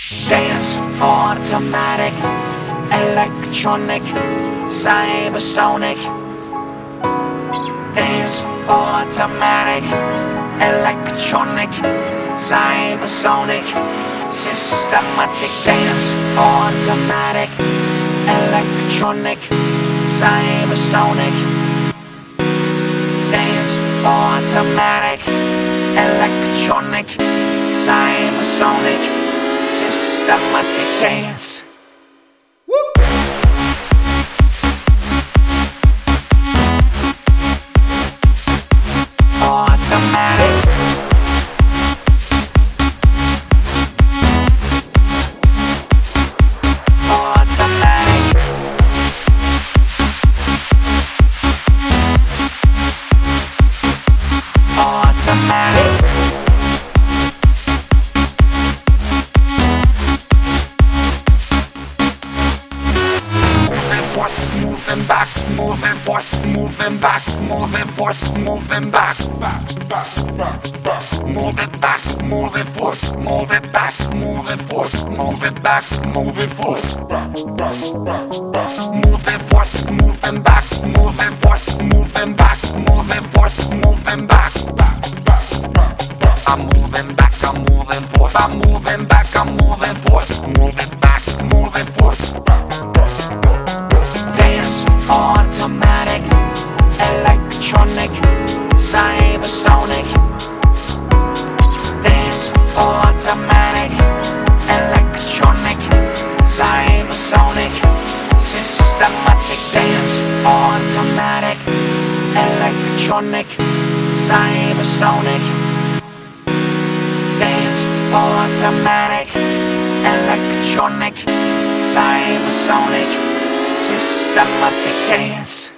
Dance, automatic, electronic, cybersonic. Dance, automatic, electronic, cybersonic. Systematic dance, automatic, electronic, cybersonic. Dance, automatic, electronic, cybersonic. Systematic dance. Automatic. Automatic. Automatic. Moving back, moving forth, moving back, moving forth, moving back, move it back, moving forth, move it back, moving forth, move it back, moving forth, moving forth, moving back, moving forth, moving back, moving forth, moving back. I'm moving back, I'm moving forth, I'm moving back, I'm moving forth, moving back, moving forth. Dance, automatic, electronic, cybersonic. Dance, automatic, electronic, cybersonic. Systematic dance, automatic, electronic, cybersonic. Dance, automatic, electronic, cybersonic. Systematic dance.